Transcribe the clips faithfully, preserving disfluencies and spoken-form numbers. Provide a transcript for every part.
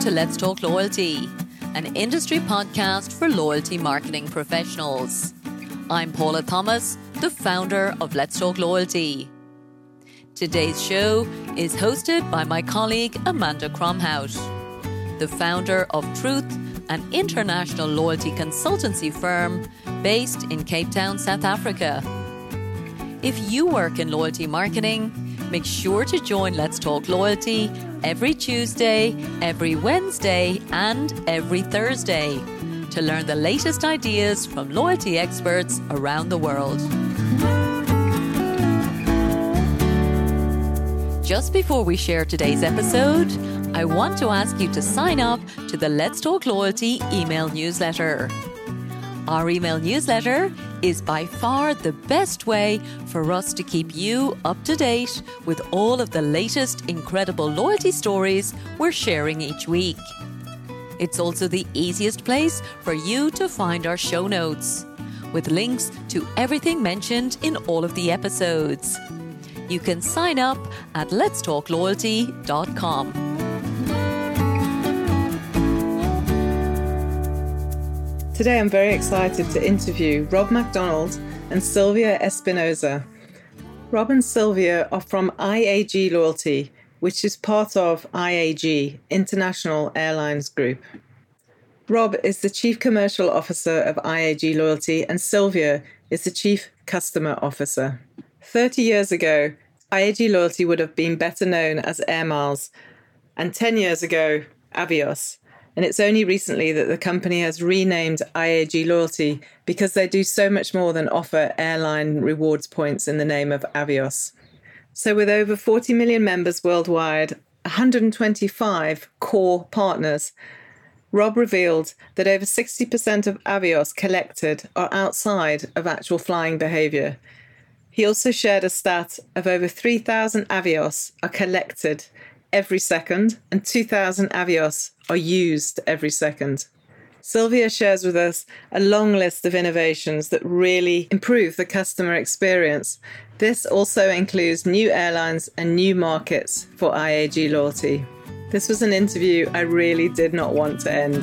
to Let's Talk Loyalty, an industry podcast for loyalty marketing professionals. I'm Paula Thomas, the founder of Let's Talk Loyalty. Today's show is hosted by my colleague Amanda Cromhout, the founder of Truth, an international loyalty consultancy firm based in Cape Town, South Africa. If you work in loyalty marketing, make sure to join Let's Talk Loyalty every Tuesday, every Wednesday, and every Thursday to learn the latest ideas from loyalty experts around the world. Just before we share today's episode, I want to ask you to sign up to the Let's Talk Loyalty email newsletter. Our email newsletter is by far the best way for us to keep you up to date with all of the latest incredible loyalty stories we're sharing each week. It's also the easiest place for you to find our show notes, with links to everything mentioned in all of the episodes. You can sign up at lets talk loyalty dot com. Today I'm very excited to interview Rob McDonald and Sylvia Espinosa. Rob and Sylvia are from I A G Loyalty, which is part of I A G, International Airlines Group. Rob is the Chief Commercial Officer of I A G Loyalty and Sylvia is the Chief Customer Officer. thirty years ago, I A G Loyalty would have been better known as Air Miles, and ten years ago, Avios. And it's only recently that the company has renamed I A G Loyalty because they do so much more than offer airline rewards points in the name of Avios. So with over forty million members worldwide, one hundred twenty-five core partners, Rob revealed that over sixty percent of Avios collected are outside of actual flying behavior. He also shared a stat of over three thousand Avios are collected every second and two thousand Avios are used every second. Sylvia shares with us a long list of innovations that really improve the customer experience. This also includes new airlines and new markets for I A G Loyalty. This was an interview I really did not want to end.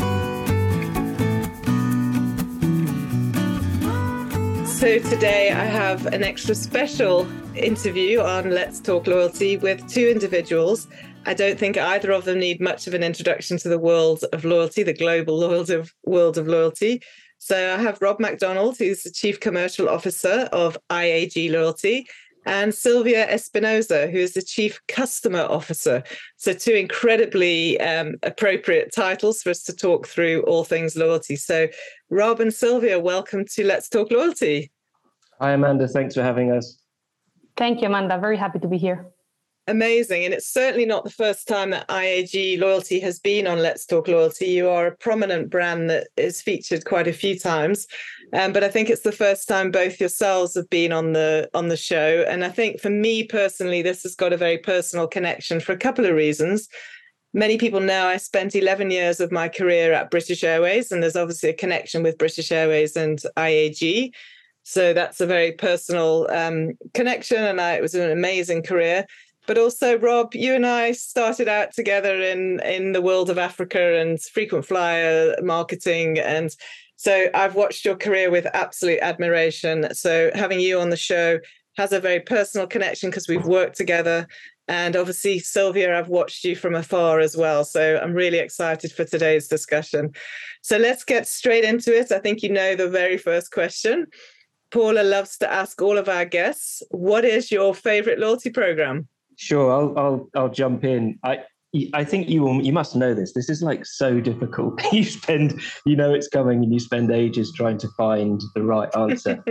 So today I have an extra special interview on Let's Talk Loyalty with two individuals. I don't think either of them need much of an introduction to the world of loyalty, the global world of, world of loyalty. So I have Rob McDonald, who's the Chief Commercial Officer of I A G Loyalty, and Sylvia Espinosa, who is the Chief Customer Officer. So two incredibly um, appropriate titles for us to talk through all things loyalty. So Rob and Sylvia, welcome to Let's Talk Loyalty. Hi, Amanda. Thanks for having us. Thank you, Amanda. Very happy to be here. Amazing. And it's certainly not the first time that I A G Loyalty has been on Let's Talk Loyalty. You are a prominent brand that is featured quite a few times. Um, but I think it's the first time both yourselves have been on the on the show. And I think for me personally, this has got a very personal connection for a couple of reasons. Many people know I spent eleven years of my career at British Airways, and there's obviously a connection with British Airways and I A G. So that's a very personal um, connection. And I, it was an amazing career. But also, Rob, you and I started out together in, in the world of Africa and frequent flyer marketing. And so I've watched your career with absolute admiration. So having you on the show has a very personal connection because we've worked together. And obviously, Sylvia, I've watched you from afar as well. So I'm really excited for today's discussion. So let's get straight into it. I think you know the very first question. Paula loves to ask all of our guests, what is your favorite loyalty program? Sure, I'll I'll I'll jump in. I I think you will, you must know this. This is like so difficult. You spend, you know, it's coming, and you spend ages trying to find the right answer.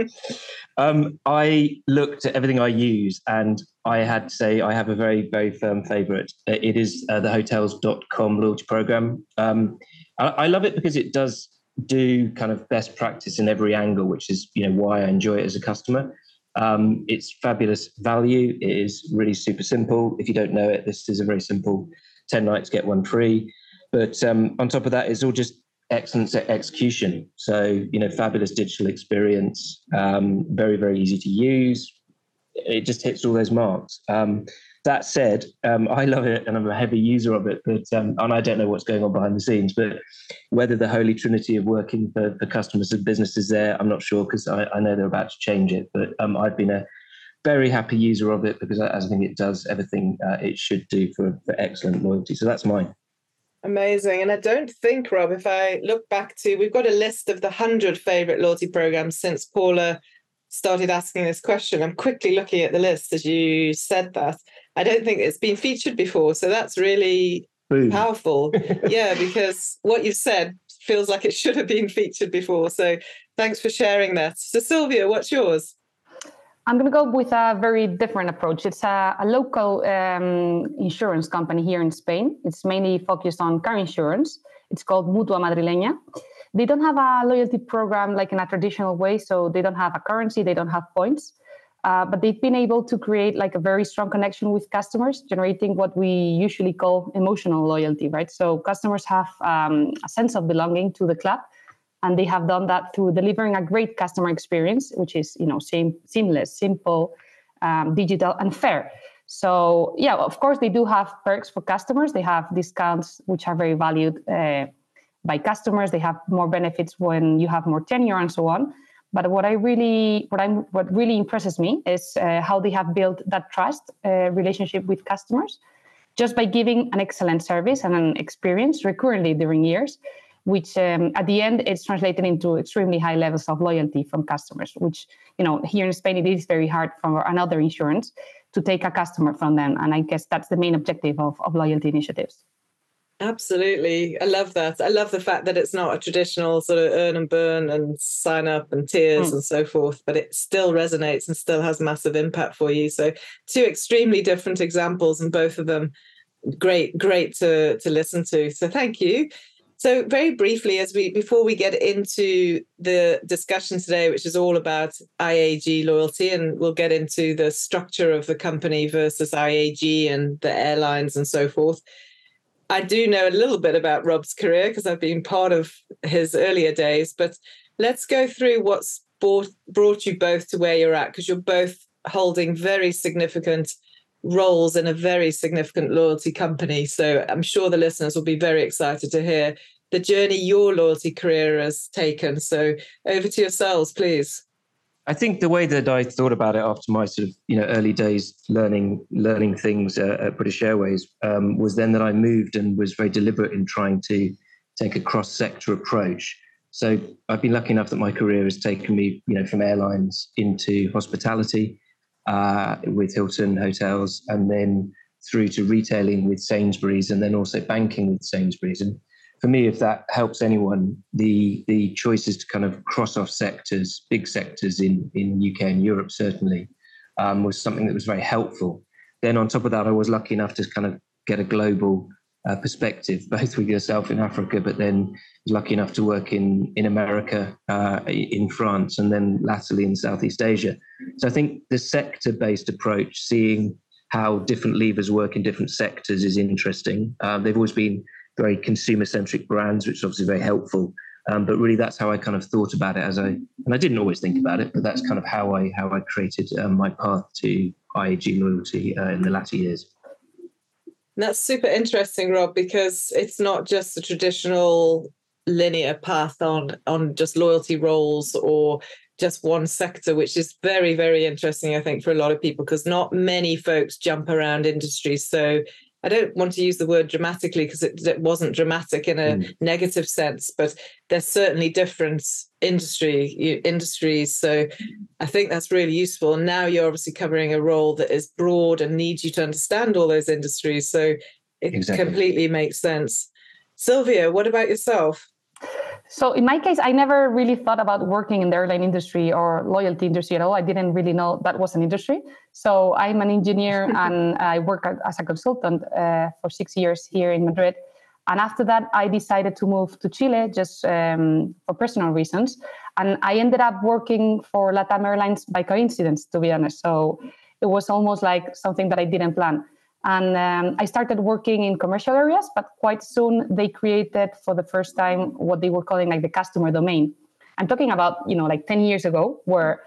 um, I looked at everything I use, and I had to say I have a very very firm favourite. It is uh, the hotels dot com loyalty program. Um, I, I love it because it does do kind of best practice in every angle, which is, you know, why I enjoy it as a customer. Um, it's fabulous value. It is really super simple. If you don't know it, this is a very simple ten nights, get one free. But um, on top of that, it's all just excellent execution. So, you know, fabulous digital experience, um, very, very easy to use. It just hits all those marks. Um, That said, um, I love it and I'm a heavy user of it, but um, and I don't know what's going on behind the scenes, but whether the holy trinity of working for, for customers and businesses there, I'm not sure, because I, I know they're about to change it, but um, I've been a very happy user of it because I, I think it does everything uh, it should do for, for excellent loyalty. So that's mine. Amazing. And I don't think, Rob, if I look back to, we've got a list of the one hundred favourite loyalty programs since Paula started asking this question. I'm quickly looking at the list as you said that. I don't think it's been featured before. So that's really Boom. Powerful. Yeah, because what you've said feels like it should have been featured before. So thanks for sharing that. So Sylvia, what's yours? I'm going to go with a very different approach. It's a, a local um, insurance company here in Spain. It's mainly focused on car insurance. It's called Mutua Madrileña. They don't have a loyalty program like in a traditional way, so they don't have a currency, they don't have points. Uh, but they've been able to create like a very strong connection with customers, generating what we usually call emotional loyalty, right? So customers have um, a sense of belonging to the club, and they have done that through delivering a great customer experience, which is, you know, same, seamless, simple, um, digital, and fair. So, yeah, of course, they do have perks for customers. They have discounts, which are very valued uh, by customers. They have more benefits when you have more tenure and so on. But what I really, what I'm, what really impresses me is uh, how they have built that trust uh, relationship with customers, just by giving an excellent service and an experience recurrently during years, which um, at the end it's translated into extremely high levels of loyalty from customers. Which, you know, here in Spain it is very hard for another insurance to take a customer from them, and I guess that's the main objective of, of loyalty initiatives. Absolutely. I love that. I love the fact that it's not a traditional sort of earn and burn and sign up and tiers mm. and so forth, but it still resonates and still has massive impact for you. So two extremely different examples, and both of them great, great to, to listen to. So thank you. So very briefly, as we before we get into the discussion today, which is all about I A G loyalty, and we'll get into the structure of the company versus I A G and the airlines and so forth. I do know a little bit about Rob's career because I've been part of his earlier days, but let's go through what's brought, brought you both to where you're at, because you're both holding very significant roles in a very significant loyalty company. So I'm sure the listeners will be very excited to hear the journey your loyalty career has taken. So over to yourselves, please. I think the way that I thought about it after my sort of, you know, early days learning learning things uh, at British Airways um, was then that I moved and was very deliberate in trying to take a cross-sector approach. So I've been lucky enough that my career has taken me, you know, from airlines into hospitality uh, with Hilton Hotels, and then through to retailing with Sainsbury's, and then also banking with Sainsbury's. And for me, if that helps anyone, the the choices to kind of cross off sectors, big sectors in, in U K and Europe certainly, um, was something that was very helpful. Then on top of that, I was lucky enough to kind of get a global uh, perspective, both with yourself in Africa, but then lucky enough to work in, in America, uh, in France, and then latterly in Southeast Asia. So I think the sector-based approach, seeing how different levers work in different sectors, is interesting. Um, they've always been very consumer-centric brands, which is obviously very helpful. Um, but really, that's how I kind of thought about it. As I and I didn't always think about it, but that's kind of how I how I created um, my path to I A G loyalty uh, in the latter years. That's super interesting, Rob, because it's not just the traditional linear path on on just loyalty roles or just one sector, which is very, very interesting, I think, for a lot of people, because not many folks jump around industries. So I don't want to use the word dramatically because it, it wasn't dramatic in a mm. negative sense, but there's certainly different industry industries. So I think that's really useful. And now you're obviously covering a role that is broad and needs you to understand all those industries. So it exactly. completely makes sense. Sylvia, what about yourself? So in my case, I never really thought about working in the airline industry or loyalty industry at all. I didn't really know that was an industry. So I'm an engineer and I work as a consultant uh, for six years here in Madrid. And after that, I decided to move to Chile just um, for personal reasons. And I ended up working for LATAM Airlines by coincidence, to be honest. So it was almost like something that I didn't plan. And um, I started working in commercial areas, but quite soon they created for the first time what they were calling like the customer domain. I'm talking about, you know, like ten years ago, where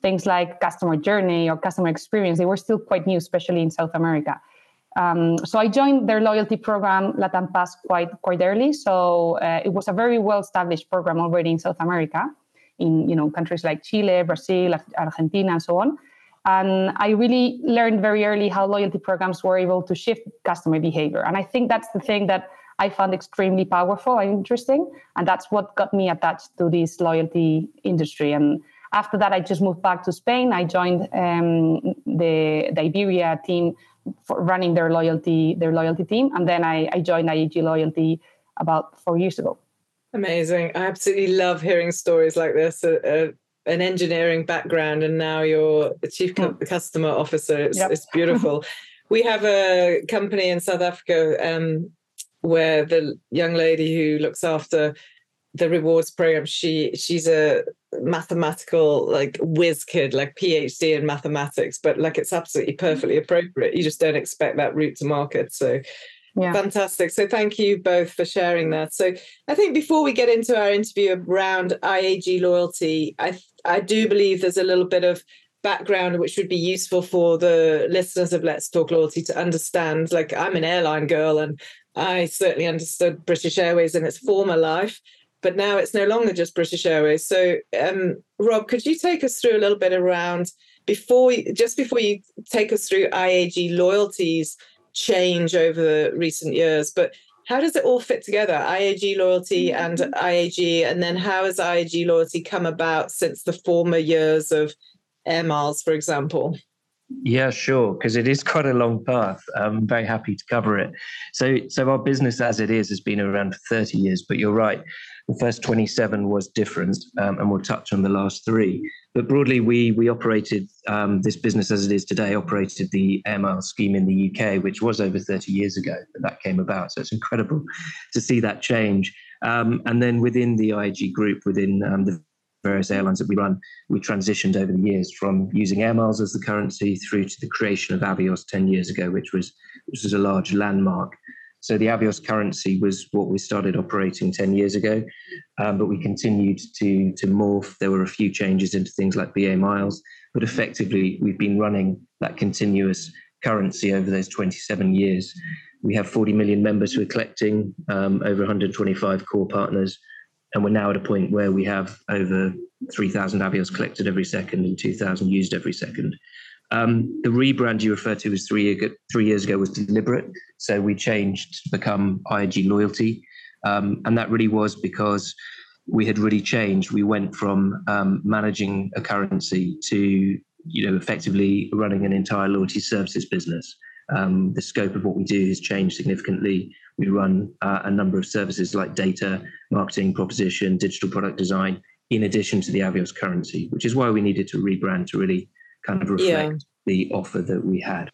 things like customer journey or customer experience, they were still quite new, especially in South America. Um, so I joined their loyalty program, LATAM Pass, quite quite early. So uh, it was a very well-established program already in South America, in you know countries like Chile, Brazil, Argentina, and so on. And I really learned very early how loyalty programs were able to shift customer behavior. And I think that's the thing that I found extremely powerful and interesting. And that's what got me attached to this loyalty industry. And after that, I just moved back to Spain. I joined um, the, the Iberia team for running their loyalty, their loyalty team. And then I, I joined I A G Loyalty about four years ago. Amazing. I absolutely love hearing stories like this. Uh, uh, an engineering background, and now you're a chief cu- customer officer. It's, yep. It's beautiful. We have a company in South Africa um, where the young lady who looks after the rewards program, she she's a mathematical like whiz kid, like PhD in mathematics, but like it's absolutely perfectly appropriate. You just don't expect that route to market. So yeah. Fantastic. So thank you both for sharing that. So I think before we get into our interview around I A G Loyalty, I I do believe there's a little bit of background which would be useful for the listeners of Let's Talk Loyalty to understand. Like, I'm an airline girl, and I certainly understood British Airways in its former life, but now it's no longer just British Airways. So um, Rob, could you take us through a little bit around, before just before you take us through I A G Loyalty's change over the recent years, but how does it all fit together, I A G Loyalty and I A G, and then how has I A G Loyalty come about since the former years of Air Miles, for example? Yeah, sure, because it is quite a long path. I'm very happy to cover it. So, so our business as it is has been around for thirty years, but you're right, the first twenty-seven was different, um, and we'll touch on the last three. But broadly, we we operated um, this business as it is today, operated the Air Miles scheme in the U K, which was over thirty years ago that that came about. So it's incredible to see that change. Um, and then within the I A G group, within um, the various airlines that we run, we transitioned over the years from using Air Miles as the currency through to the creation of Avios ten years ago, which was which was a large landmark. So the Avios currency was what we started operating ten years ago, um, but we continued to to morph. There were a few changes into things like B A Miles, but effectively we've been running that continuous currency over those twenty-seven years. We have forty million members who are collecting, um, over one hundred twenty-five core partners, and we're now at a point where we have over three thousand Avios collected every second and two thousand used every second. Um, the rebrand you referred to was three, year, three years ago was deliberate. So we changed to become I A G Loyalty. Um, and that really was because we had really changed. We went from um, managing a currency to, you know, effectively running an entire loyalty services business. Um, the scope of what we do has changed significantly. We run uh, a number of services like data, marketing, proposition, digital product design, in addition to the Avios currency, which is why we needed to rebrand to really kind of reflect yeah. the offer that we had.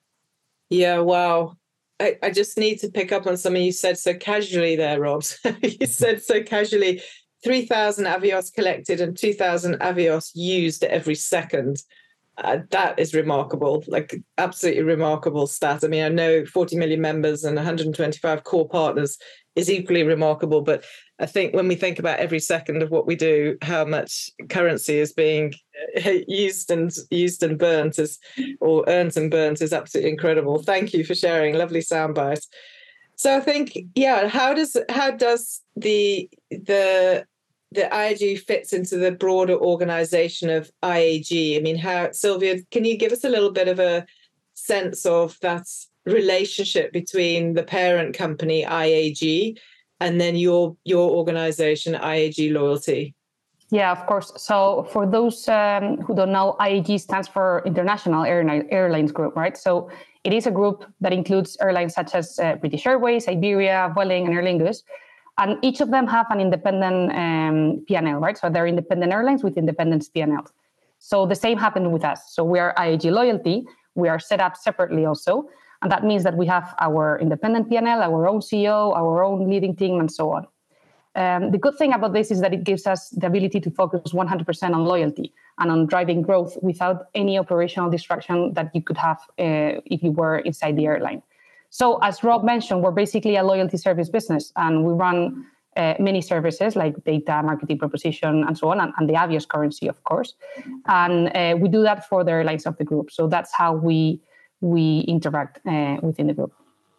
Yeah, wow. I, I just need to pick up on something you said so casually there, Rob. You said so casually, three thousand Avios collected and two thousand Avios used every second. Uh, that is remarkable, like absolutely remarkable stat. I mean, I know forty million members and one hundred twenty-five core partners is equally remarkable, but I think when we think about every second of what we do, how much currency is being used and used and burnt is, or earned and burnt is absolutely incredible. Thank you for sharing. Lovely soundbite. So I think, yeah, how does how does the the the I A G fits into the broader organization of I A G? I mean, how, Sylvia, can you give us a little bit of a sense of that relationship between the parent company I A G and then your your organization I A G Loyalty? Yeah, of course. So for those um, who don't know, I A G stands for International Airline, Airlines Group, right? So it is a group that includes airlines such as uh, British Airways, Iberia, Vueling, and Aer Lingus. And each of them have an independent um, P and L, right? So they're independent airlines with independent P and L. So the same happened with us. So we are I A G Loyalty. We are set up separately also. And that means that we have our independent P and L, our own C E O, our own leading team, and so on. Um, the good thing about this is that it gives us the ability to focus one hundred percent on loyalty and on driving growth without any operational distraction that you could have uh, if you were inside the airline. So as Rob mentioned, we're basically a loyalty service business, and we run uh, many services like data, marketing proposition, and so on, and, and the Avios currency, of course. And uh, we do that for the airlines of the group. So that's how we we interact uh, within the group.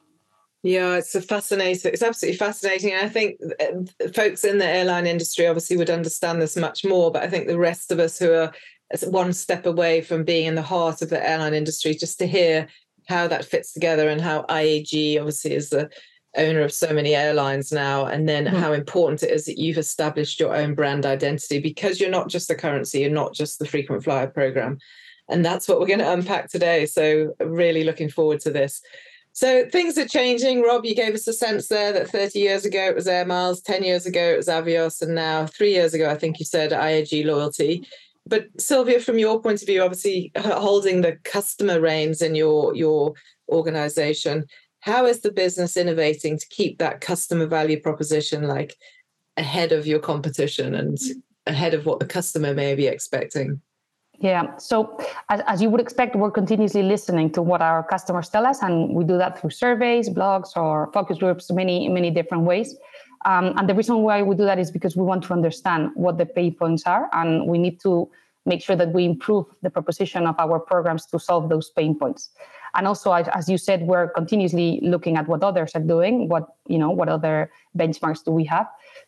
Yeah, it's a fascinating. It's absolutely fascinating. And I think folks in the airline industry obviously would understand this much more, but I think the rest of us who are one step away from being in the heart of the airline industry, just to hear how that fits together and how I A G obviously is the owner of so many airlines now, and then mm-hmm. how important it is that you've established your own brand identity, because you're not just the currency, you're not just the frequent flyer program. And that's what we're going to unpack today. So really looking forward to this. So things are changing. Rob, you gave us a sense there that thirty years ago it was Air Miles, ten years ago it was Avios, and now three years ago, I think you said I A G Loyalty. But Sylvia, from your point of view, obviously holding the customer reins in your, your organization, how is the business innovating to keep that customer value proposition like ahead of your competition and ahead of what the customer may be expecting? Yeah, so as, as you would expect, we're continuously listening to what our customers tell us, and we do that through surveys, blogs, or focus groups, many, many different ways. Um, and the reason why we do that is because we want to understand what the pain points are, and we need to make sure that we improve the proposition of our programs to solve those pain points. And also, as, as you said, we're continuously looking at what others are doing, what, you know, what other benchmarks do we have.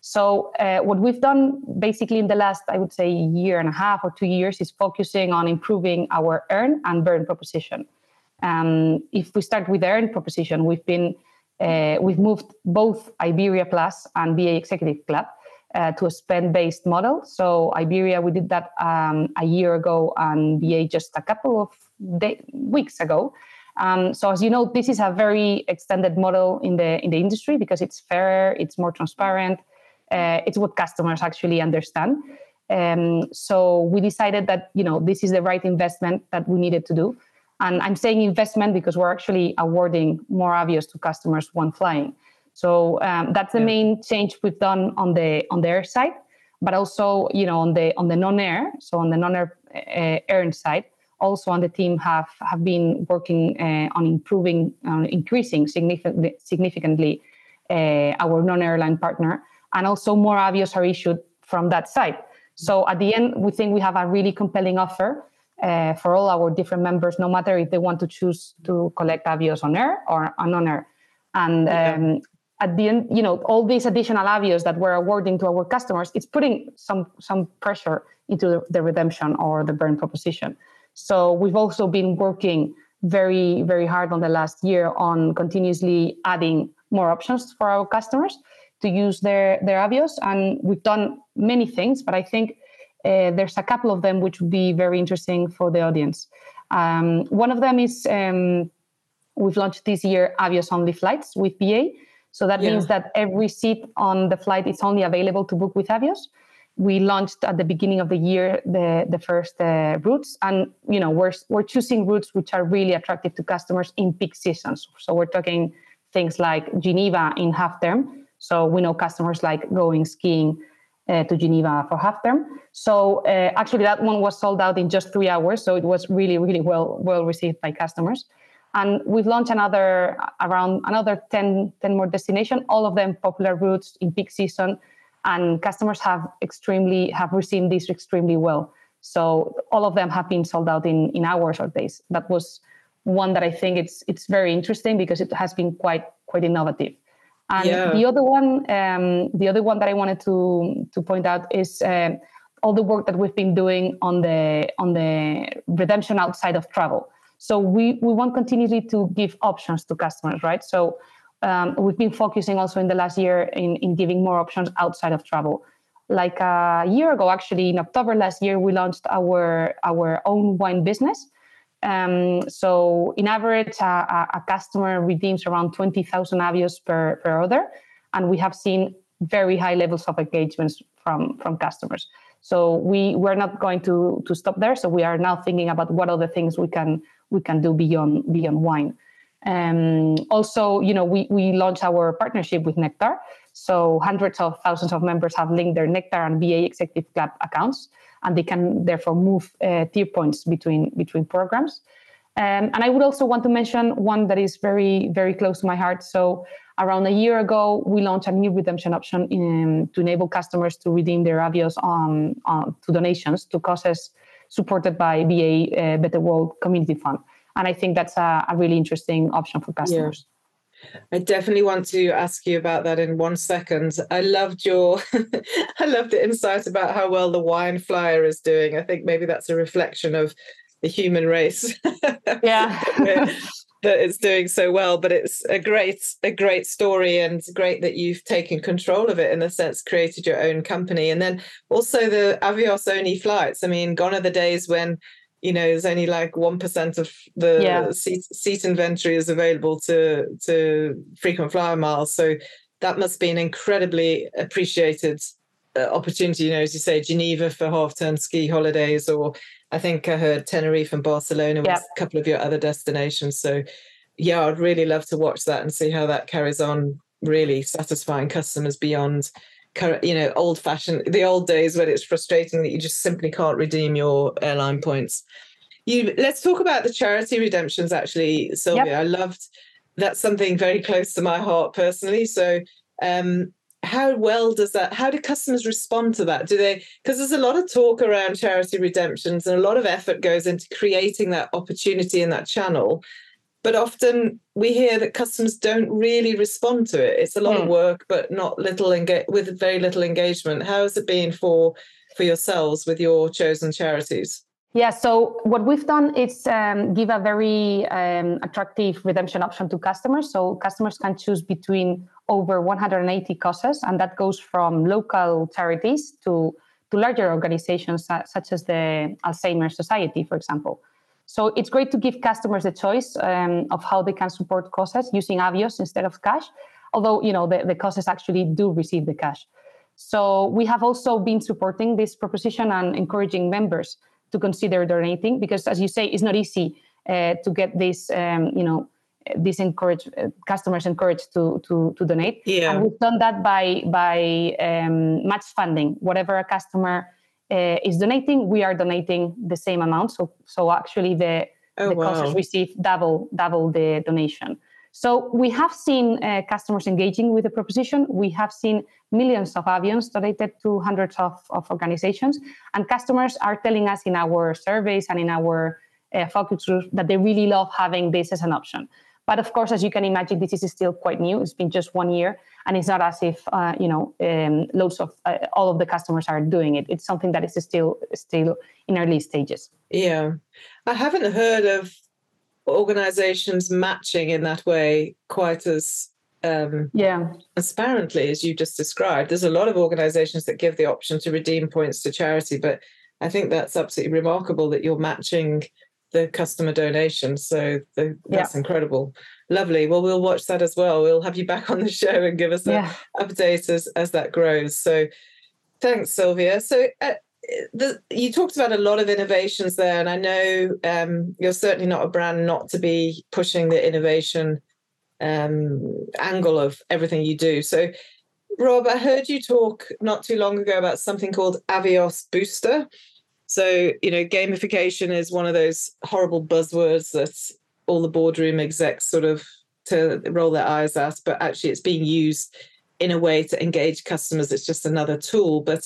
So uh, what we've done basically in the last, I would say, year and a half or two years is focusing on improving our earn and burn proposition. Um, if we start with the earn proposition, we've been uh, we've moved both Iberia Plus and B A Executive Club uh, to a spend-based model. So Iberia, we did that um, a year ago, and B A just a couple of day, weeks ago. Um, so as you know, this is a very extended model in the in the industry because it's fairer, it's more transparent. Uh, it's what customers actually understand. Um, so we decided that, you know, this is the right investment that we needed to do. And I'm saying investment because we're actually awarding more Avios to customers when flying. So um, that's the yeah. main change we've done on the on the air side, but also, you know, on the on the non-air, so on the non-air uh, earn side, also on the team have have been working uh, on improving, uh, increasing significantly significantly uh, our non-airline partner. And also more Avios are issued from that side. So at the end, we think we have a really compelling offer uh, for all our different members, no matter if they want to choose to collect Avios on air or on non-air. And um, yeah. at the end, you know, all these additional Avios that we're awarding to our customers, it's putting some some pressure into the, the redemption or the burn proposition. So we've also been working very, very hard on the last year on continuously adding more options for our customers to use their, their Avios. And we've done many things, but I think uh, there's a couple of them which would be very interesting for the audience. Um, one of them is um, we've launched this year Avios-only flights with B A. So that yeah. means that every seat on the flight is only available to book with Avios. We launched at the beginning of the year the, the first uh, routes. And, you know, we're, we're choosing routes which are really attractive to customers in peak seasons. So we're talking things like Geneva in half term. So we know customers like going skiing uh, to Geneva for half term. So uh, actually that one was sold out in just three hours. So it was really, really well well received by customers. And we've launched another around another ten, ten more destinations, all of them popular routes in peak season. And customers have extremely have received this extremely well. So all of them have been sold out in, in hours or days. That was one that I think it's it's very interesting because it has been quite quite innovative. And yeah. the other one, um, the other one that I wanted to to point out is uh, all the work that we've been doing on the on the redemption outside of travel. So we we want continuously to give options to customers, right? So um, we've been focusing also in the last year in in giving more options outside of travel. Like a year ago, actually, in October last year, we launched our our own wine business. Um, so in average, uh, a customer redeems around twenty thousand Avios per, per order, and we have seen very high levels of engagements from, from customers. So we, we're not going to, to stop there. So we are now thinking about what other things we can we can do beyond beyond wine. Um, also, you know, we, we launched our partnership with Nectar. So hundreds of thousands of members have linked their Nectar and B A Executive Club accounts, and they can therefore move uh, tier points between between programs. Um, and I would also want to mention one that is very, very close to my heart. So Around a year ago, we launched a new redemption option in, to enable customers to redeem their Avios on, on, to donations to causes supported by B A uh, Better World Community Fund. And I think that's a, a really interesting option for customers. Yeah. I definitely want to ask you about that in one second. I loved your, I loved the insight about how well the wine flyer is doing. I think maybe that's a reflection of the human race. Yeah. that it's doing so well, but it's a great, a great story, and great that you've taken control of it, in a sense, created your own company. And then also the Avios only flights. I mean, gone are the days when, you know, there's only like one percent of the yeah. seat, seat inventory is available to, to frequent flyer miles. So that must be an incredibly appreciated uh, opportunity. You know, as you say, Geneva for half-term ski holidays, or I think I heard Tenerife and Barcelona was yep. a couple of your other destinations. So yeah, I'd really love to watch that and see how that carries on, really satisfying customers beyond, you know, old fashioned, the old days when it's frustrating that you just simply can't redeem your airline points. You let's talk about the charity redemptions, actually, Sylvia. Yep. I loved, that's something very close to my heart personally. So um, how well does that, how do customers respond to that? Do they, because there's a lot of talk around charity redemptions and a lot of effort goes into creating that opportunity in that channel. But often we hear that customers don't really respond to it. It's a lot mm. of work, but not little enga- with very little engagement. How has it been for, for yourselves with your chosen charities? Yeah, so what we've done is um, give a very um, attractive redemption option to customers. So customers can choose between over one hundred eighty causes, and that goes from local charities to, to larger organizations such as the Alzheimer's Society, for example. So it's great to give customers the choice um, of how they can support causes using Avios instead of cash, although, you know, the, the causes actually do receive the cash. So we have also been supporting this proposition and encouraging members to consider donating, because, as you say, it's not easy uh, to get this, um, you know, these encourage uh, customers encouraged to to to donate. Yeah. And we've done that by by um, match funding. Whatever a customer uh, is donating, we are donating the same amount. So so actually the oh, the wow. causes receive double double the donation. So we have seen uh, customers engaging with the proposition. We have seen millions of Avios donated to hundreds of, of organizations. And customers are telling us in our surveys and in our uh, focus groups that they really love having this as an option. But of course, as you can imagine, this is still quite new. It's been just one year. And it's not as if, uh, you know, um, loads of, uh, all of the customers are doing it. It's something that is still, still in early stages. Yeah. I haven't heard of organizations matching in that way quite as um yeah transparently as you just described. There's a lot of organizations that give the option to redeem points to charity, but I think that's absolutely remarkable that you're matching the customer donation. So the, that's yeah. incredible. Lovely. Well, we'll watch that as well. We'll have you back on the show and give us an yeah. update as, as that grows. So thanks, Sylvia. So uh, The, you talked about a lot of innovations there, and I know um, you're certainly not a brand not to be pushing the innovation um, angle of everything you do. So, Rob, I heard you talk not too long ago about something called Avios Booster. So, you know, gamification is one of those horrible buzzwords that all the boardroom execs sort of to roll their eyes at, but actually it's being used in a way to engage customers. It's just another tool, but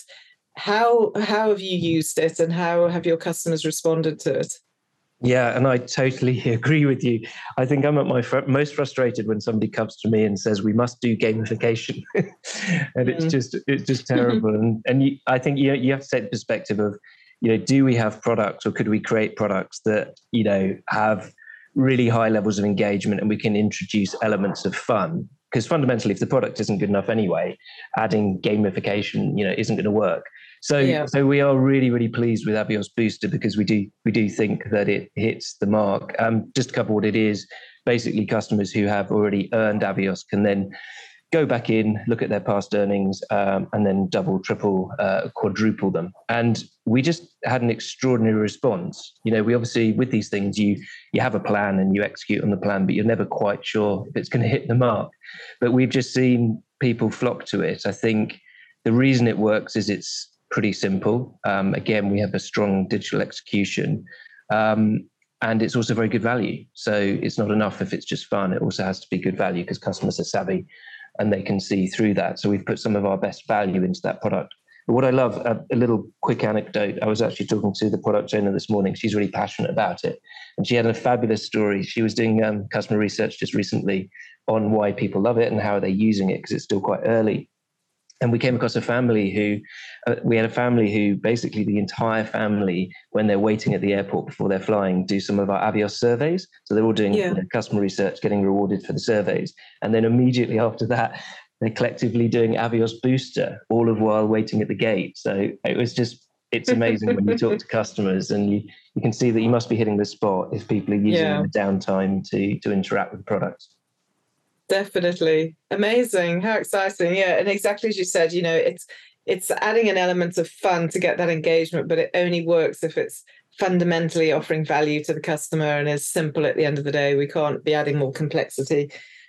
How how have you used it, and how have your customers responded to it? Yeah, and I totally agree with you. I think I'm at my fr- most frustrated when somebody comes to me and says we must do gamification, and mm. it's just it's just terrible. and and you, I think you you have to take the perspective of, you know, do we have products, or could we create products that, you know, have really high levels of engagement, and we can introduce elements of fun? Because fundamentally, if the product isn't good enough anyway, adding gamification, you know, isn't going to work. So, yeah. so we are really, really pleased with Avios Booster, because we do we do think that it hits the mark. Um, just to cover what it is, basically customers who have already earned Avios can then go back in, look at their past earnings, um, and then double, triple, uh, quadruple them. And we just had an extraordinary response. You know, we obviously, with these things, you you have a plan and you execute on the plan, but you're never quite sure if it's going to hit the mark. But we've just seen people flock to it. I think the reason it works is it's pretty simple. Um, again, we have a strong digital execution. Um, and it's also very good value. So it's not enough if it's just fun. It also has to be good value because customers are savvy and they can see through that. So we've put some of our best value into that product. But what I love, a, a little quick anecdote, I was actually talking to the product owner this morning. She's really passionate about it. And she had a fabulous story. She was doing um, customer research just recently on why people love it and how they're using it, because it's still quite early. And we came across a family who, uh, we had a family who basically the entire family, when they're waiting at the airport before they're flying, do some of our Avios surveys. So they're all doing yeah. you know, customer research, getting rewarded for the surveys. And then immediately after that, they're collectively doing Avios Booster, all of while waiting at the gate. So it was just, it's amazing when you talk to customers and you, you can see that you must be hitting the spot if people are using yeah. the downtime to, to interact with the products. Definitely. Amazing. How exciting. Yeah. And exactly as you said, you know, it's it's adding an element of fun to get that engagement, but it only works if it's fundamentally offering value to the customer and is simple at the end of the day. We can't be adding more complexity.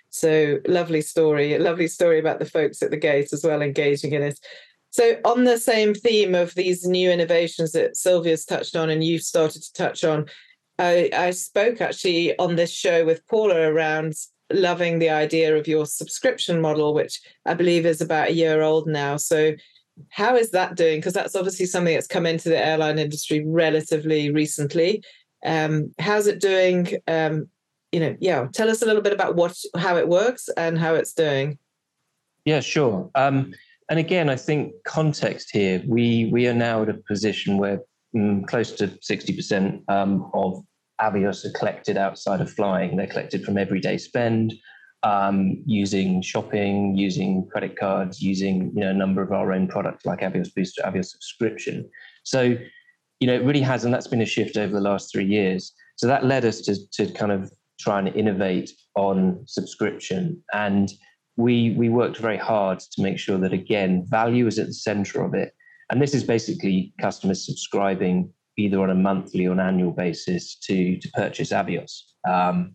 So lovely story, a lovely story about the folks at the gate as well, engaging in it. So on the same theme of these new innovations that Sylvia's touched on and you've started to touch on, I, I spoke actually on this show with Paula around loving the idea of your subscription model, which I believe is about a year old now. So how is that doing? Because that's obviously something that's come into the airline industry relatively recently. Um, how's it doing? Um, you know, yeah, tell us a little bit about what, how it works and how it's doing. Yeah, sure. Um, and again, I think context here, we we are now at a position where mm, close to sixty percent um, of Avios are collected outside of flying. They're collected from everyday spend, um, using shopping, using credit cards, using you know a number of our own products like Avios Booster, Avios Subscription. So, you know, it really has, and that's been a shift over the last three years. So that led us to to kind of try and innovate on subscription, and we we worked very hard to make sure that again value is at the center of it. And this is basically customers subscribing either on a monthly or an annual basis to, to purchase Avios. Um,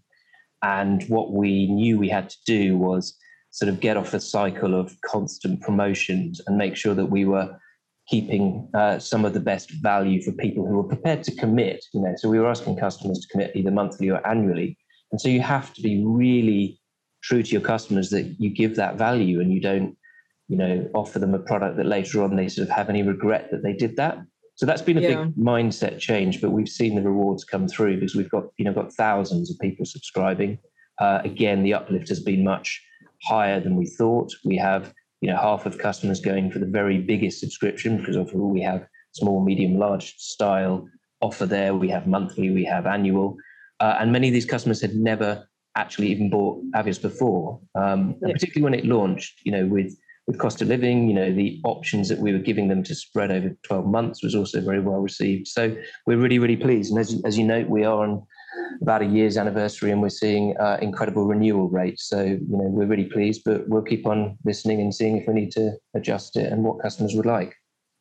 and what we knew we had to do was sort of get off a cycle of constant promotions and make sure that we were keeping uh, some of the best value for people who were prepared to commit. You know, so we were asking customers to commit either monthly or annually. And so you have to be really true to your customers that you give that value and you don't, you know, offer them a product that later on they sort of have any regret that they did that. So that's been a yeah. big mindset change, but we've seen the rewards come through because we've got, you know, got thousands of people subscribing. Uh, again, the uplift has been much higher than we thought. We have, you know, half of customers going for the very biggest subscription because overall we have small, medium, large style offer there. We have monthly, we have annual, uh, and many of these customers had never actually even bought Avios before, um, yeah. and particularly when it launched, you know, with With cost of living, you know, the options that we were giving them to spread over twelve months was also very well received. So we're really, really pleased. And as, as you know, we are on about a year's anniversary and we're seeing uh, incredible renewal rates. So, you know, we're really pleased, but we'll keep on listening and seeing if we need to adjust it and what customers would like.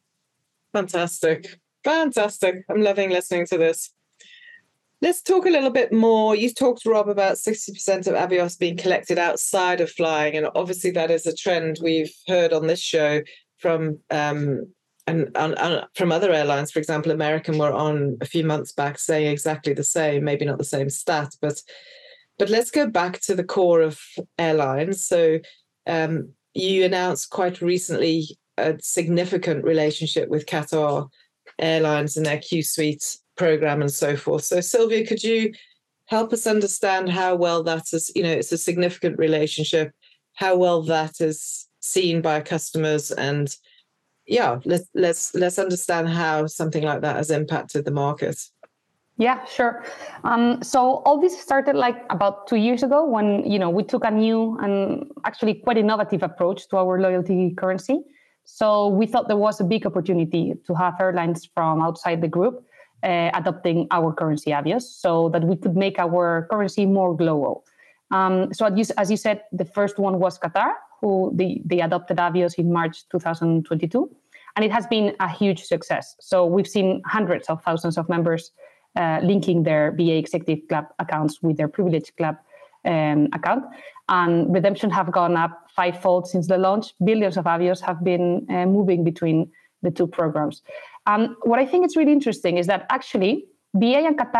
Fantastic. Fantastic. I'm loving listening to this. Let's talk a little bit more. You talked, Rob, about sixty percent of Avios being collected outside of flying. And obviously that is a trend we've heard on this show from um, and, and, and from other airlines. For example, American were on a few months back saying exactly the same, maybe not the same stat, but but let's go back to the core of airlines. So um, you announced quite recently a significant relationship with Qatar Airlines and their Q Suite program and so forth. So Sylvia, could you help us understand how well that is, you know, it's a significant relationship, how well that is seen by customers, and yeah, let's let's let's understand how something like that has impacted the market. Yeah, sure. Um, so all this started like about two years ago when, you know, we took a new and actually quite innovative approach to our loyalty currency. So we thought there was a big opportunity to have airlines from outside the group Uh, adopting our currency Avios so that we could make our currency more global. Um, so as you, as you said, the first one was Qatar, who they, they adopted Avios in March twenty twenty-two, and it has been a huge success. So we've seen hundreds of thousands of members uh, linking their B A Executive Club accounts with their Privilege Club um, account, and redemption have gone up fivefold since the launch. Billions of Avios have been uh, moving between the two programs. Um, what I think is really interesting is that actually B A and Qatar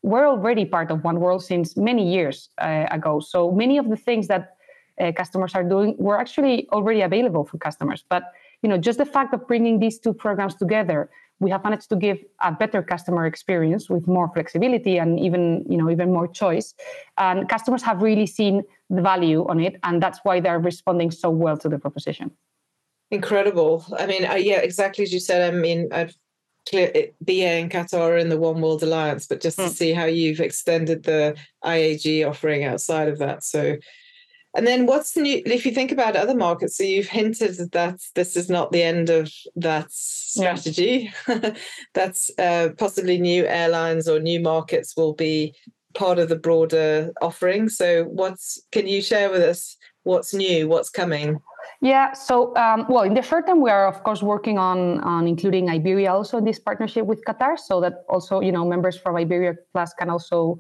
we're already part of One World since many years uh, ago. So many of the things that uh, customers are doing were actually already available for customers. But you know, just the fact of bringing these two programs together, we have managed to give a better customer experience with more flexibility and even, you know, even more choice. And customers have really seen the value on it, and that's why they're responding so well to the proposition. Incredible. I mean, uh, yeah, exactly as you said. I mean, I've clear B A and Qatar are in the One World Alliance, but just to mm. see how you've extended the I A G offering outside of that. So. And then what's new, if you think about other markets, so you've hinted that this is not the end of that strategy. Yeah. That's uh, possibly new airlines or new markets will be part of the broader offering. So what's, can you share with us what's new, what's coming? Yeah, so, um, well, in the short term, we are, of course, working on, on including Iberia also in this partnership with Qatar, so that also, you know, members from Iberia Plus can also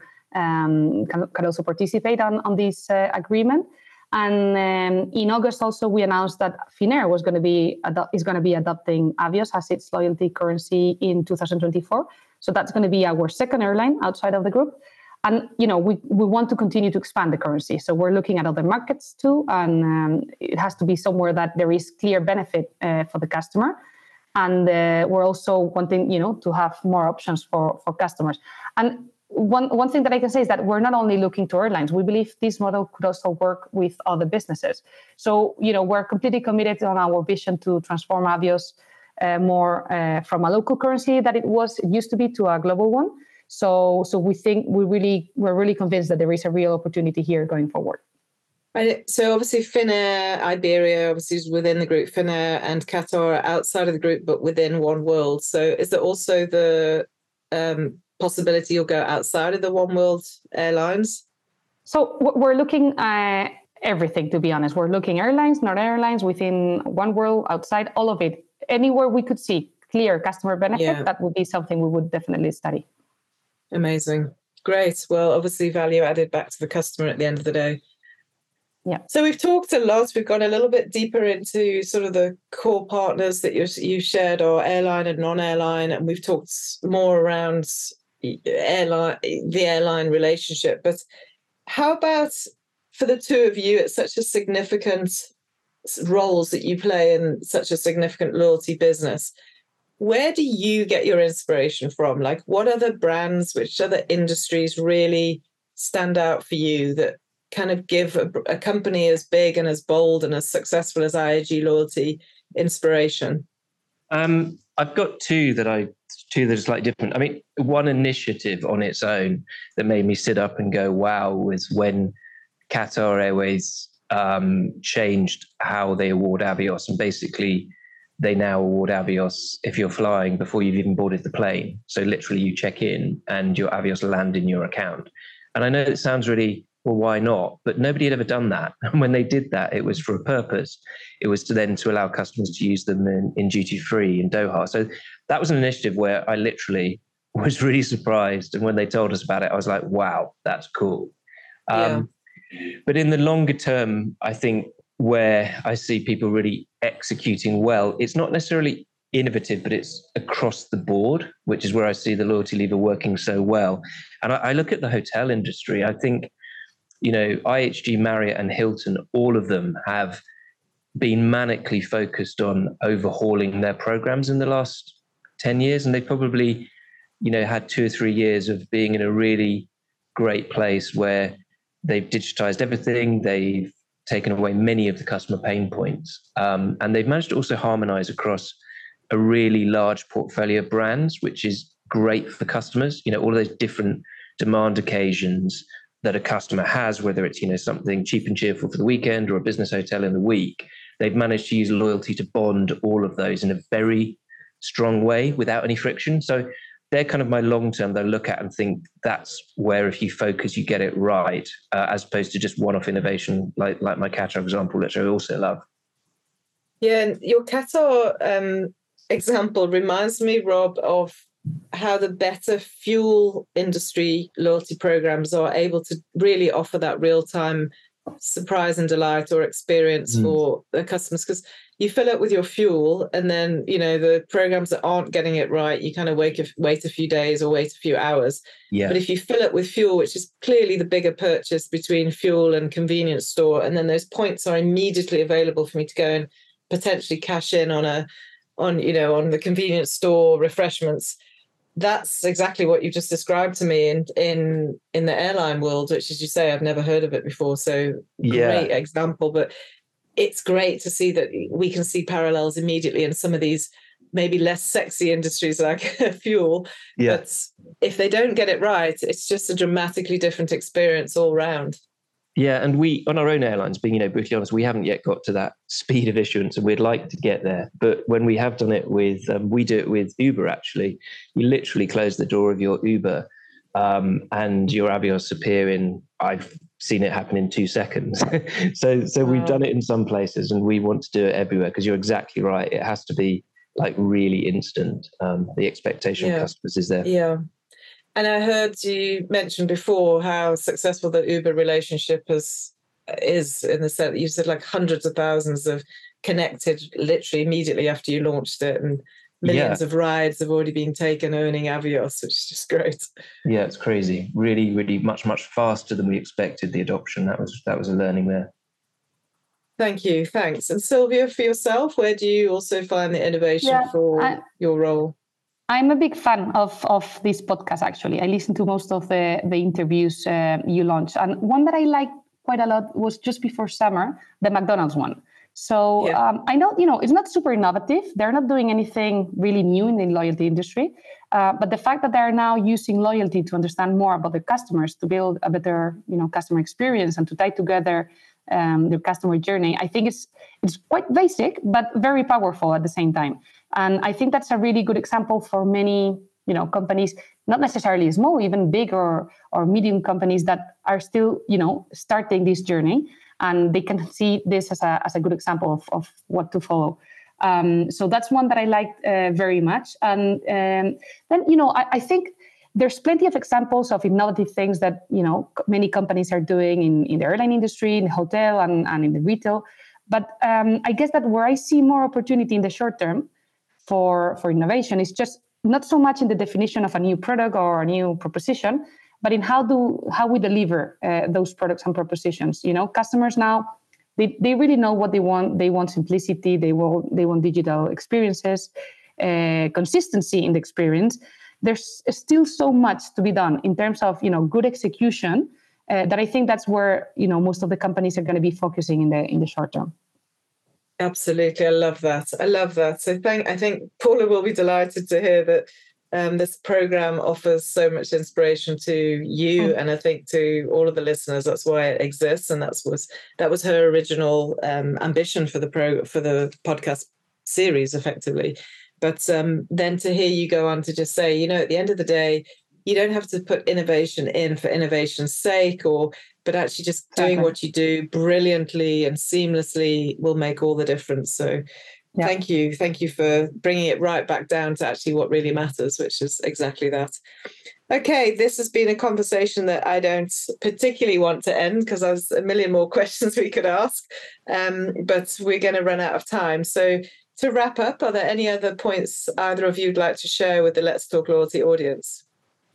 um, can, can also participate on, on this uh, agreement. And um, in August, also, we announced that Finnair was going to be ado- is going to be adopting Avios as its loyalty currency in two thousand twenty-four. So that's going to be our second airline outside of the group. And you know, we we want to continue to expand the currency. So we're looking at other markets too, and um, it has to be somewhere that there is clear benefit uh, for the customer. And uh, we're also wanting, you know, to have more options for for customers. And One one thing that I can say is that we're not only looking to airlines. We believe this model could also work with other businesses. So, you know, we're completely committed on our vision to transform Avios uh, more uh, from a local currency that it was it used to be to a global one. So, so we think we really we're really convinced that there is a real opportunity here going forward. And so obviously Finnair, Iberia, obviously is within the group. Finnair and Qatar are outside of the group, but within One World. So is there also the um, possibility you'll go outside of the One World airlines? So we're looking at everything, to be honest. We're looking airlines, not airlines, within One World, outside, all of it. Anywhere we could see clear customer benefit, yeah. That would be something we would definitely study. Amazing. Great. Well, obviously value added back to the customer at the end of the day. Yeah. So we've talked a lot. We've gone a little bit deeper into sort of the core partners that you you shared, or airline and non-airline, and we've talked more around airline, the airline relationship. But how about for the two of you, it's such a significant roles that you play in such a significant loyalty business. Where do you get your inspiration from? Like, what other brands, which other industries really stand out for you that kind of give a, a company as big and as bold and as successful as I A G Loyalty inspiration? Um, I've got two that I two that are slightly different. I mean, one initiative on its own that made me sit up and go, wow, was when Qatar Airways um, changed how they award Avios. And basically, they now award Avios if you're flying before you've even boarded the plane. So literally you check in and your Avios land in your account. And I know it sounds really, well, why not? But nobody had ever done that. And when they did that, it was for a purpose. It was to then to allow customers to use them in, in duty free in Doha. So that was an initiative where I literally was really surprised. And when they told us about it, I was like, wow, that's cool. Um, yeah. But in the longer term, I think where I see people really executing well, it's not necessarily innovative, but it's across the board, which is where I see the loyalty lever working so well. And I, I look at the hotel industry. I think, you know, I H G, Marriott and Hilton, all of them have been manically focused on overhauling their programs in the last ten years. And they probably, you know, had two or three years of being in a really great place where they've digitized everything. They've taken away many of the customer pain points. Um, and they've managed to also harmonize across a really large portfolio of brands, which is great for customers. You know, all of those different demand occasions that a customer has, whether it's, you know, something cheap and cheerful for the weekend or a business hotel in the week, they've managed to use loyalty to bond all of those in a very strong way without any friction. So they're kind of my long-term that I look at and think that's where if you focus, you get it right, uh, as opposed to just one-off innovation like, like my Qatar example, which I also love. Yeah, and your Qatar um, example reminds me, Rob, of how the better fuel industry loyalty programs are able to really offer that real-time surprise and delight or experience mm. for the customers, because you fill up with your fuel and then, you know, the programs that aren't getting it right, you kind of wait a, wait a few days or wait a few hours. Yeah. But if you fill up with fuel, which is clearly the bigger purchase between fuel and convenience store, and then those points are immediately available for me to go and potentially cash in on a, on, you know, on the convenience store refreshments. That's exactly what you just described to me in in in the airline world, which, as you say, I've never heard of it before. So great yeah. example. But it's great to see that we can see parallels immediately in some of these maybe less sexy industries like fuel. Yeah. But if they don't get it right, it's just a dramatically different experience all round. Yeah, and we, on our own airlines, being, you know, brutally honest, we haven't yet got to that speed of issuance, and we'd like to get there. But when we have done it with, um, we do it with Uber, actually. You literally close the door of your Uber um, and your Avios appear in, I've seen it happen in two seconds. so so wow. We've done it in some places, and we want to do it everywhere, because you're exactly right. It has to be like really instant. Um, the expectation yeah. of customers is there. Yeah. And I heard you mention before how successful the Uber relationship is, is in the sense that you said like hundreds of thousands of connected literally immediately after you launched it, and millions yeah. of rides have already been taken owning Avios, which is just great. Yeah, it's crazy. Really, really much, much faster than we expected the adoption. That was that was a learning there. Thank you. Thanks. And Sylvia, for yourself, where do you also find the innovation yeah, for I- your role? I'm a big fan of, of this podcast, actually. I listen to most of the, the interviews uh, you launched. And one that I liked quite a lot was just before summer, the McDonald's one. So yeah. um, I know, you know, it's not super innovative. They're not doing anything really new in the loyalty industry. Uh, but the fact that they're now using loyalty to understand more about their customers, to build a better, you know, customer experience and to tie together um, their customer journey, I think it's it's quite basic, but very powerful at the same time. And I think that's a really good example for many, you know, companies, not necessarily small, even big or, or medium companies that are still, you know, starting this journey. And they can see this as a as a good example of, of what to follow. Um, so that's one that I liked uh, very much. And um, then, you know, I, I think there's plenty of examples of innovative things that, you know, many companies are doing in, in the airline industry, in the hotel and, and in the retail. But um, I guess that where I see more opportunity in the short term for, for innovation is just not so much in the definition of a new product or a new proposition, but in how do how we deliver uh, those products and propositions. You know, customers now, they, they really know what they want. They want simplicity. They want they want digital experiences, uh, consistency in the experience. There's still so much to be done in terms of, you know, good execution uh, that I think that's where, you know, most of the companies are going to be focusing in the in the short term. Absolutely. I love that. I love that. So thank, I think Paula will be delighted to hear that um, this program offers so much inspiration to you mm. and I think to all of the listeners. That's why it exists. And that's was that was her original um, ambition for the pro for the podcast series, effectively. But um, then to hear you go on to just say, you know, at the end of the day, you don't have to put innovation in for innovation's sake, or but actually just doing okay. what you do brilliantly and seamlessly will make all the difference. So yeah. thank you. Thank you for bringing it right back down to actually what really matters, which is exactly that. Okay, this has been a conversation that I don't particularly want to end because there's a million more questions we could ask, um, but we're going to run out of time. So to wrap up, are there any other points either of you would like to share with the Let's Talk Loyalty audience?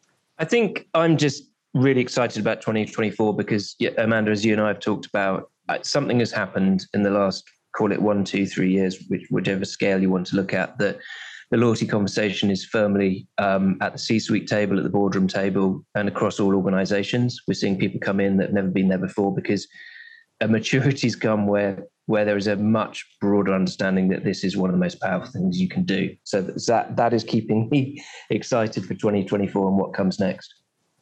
I think I'm just really excited about twenty twenty-four because, yeah, Amanda, as you and I have talked about, something has happened in the last, call it one, two, three years, which, whichever scale you want to look at, that the loyalty conversation is firmly um, at the C-suite table, at the boardroom table, and across all organizations. We're seeing people come in that have never been there before because a maturity's come where where there is a much broader understanding that this is one of the most powerful things you can do. So that that is keeping me excited for twenty twenty-four and what comes next.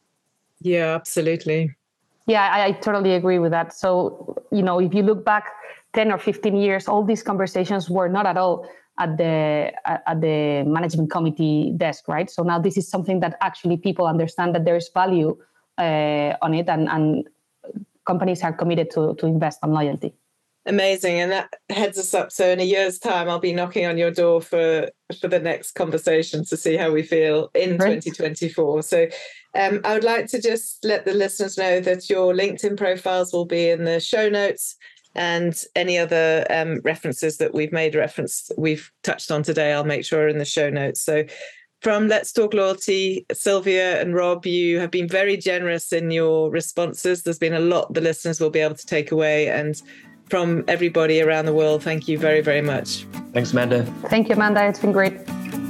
Yeah, absolutely. Yeah, I, I totally agree with that. So, you know, if you look back ten or fifteen years, all these conversations were not at all at the at the management committee desk, right? So now this is something that actually people understand that there's value uh, on it, and, and companies are committed to, to invest on loyalty. Amazing. And that heads us up. So in a year's time, I'll be knocking on your door for, for the next conversation to see how we feel in right. twenty twenty-four. So um, I would like to just let the listeners know that your LinkedIn profiles will be in the show notes, and any other um, references that we've made reference, we've touched on today, I'll make sure are in the show notes. So from Let's Talk Loyalty, Sylvia and Rob, you have been very generous in your responses. There's been a lot the listeners will be able to take away, and from everybody around the world, thank you very, very much. Thanks, Amanda. Thank you, Amanda. It's been great.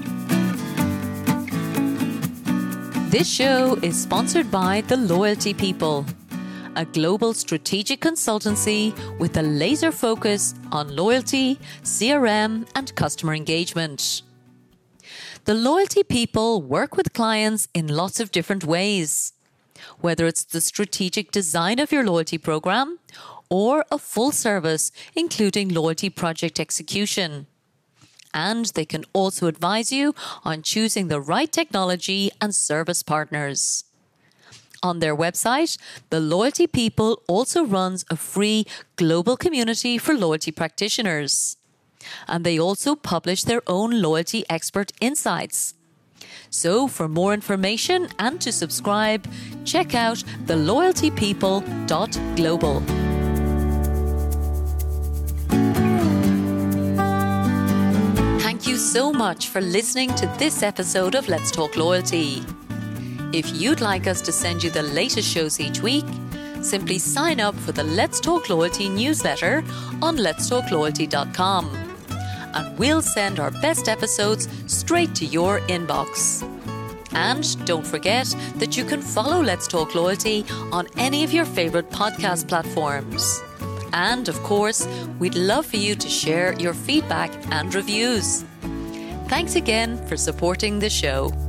This show is sponsored by The Loyalty People, a global strategic consultancy with a laser focus on loyalty, C R M, and customer engagement. The Loyalty People work with clients in lots of different ways, whether it's the strategic design of your loyalty program or a full service, including loyalty project execution. And they can also advise you on choosing the right technology and service partners. On their website, The Loyalty People also runs a free global community for loyalty practitioners. And they also publish their own loyalty expert insights. So for more information and to subscribe, check out the loyalty people dot global. Thank you so much for listening to this episode of Let's Talk Loyalty. If you'd like us to send you the latest shows each week, simply sign up for the Let's Talk Loyalty newsletter on lets talk loyalty dot com. And we'll send our best episodes straight to your inbox. And don't forget that you can follow Let's Talk Loyalty on any of your favorite podcast platforms. And of course, we'd love for you to share your feedback and reviews. Thanks again for supporting the show.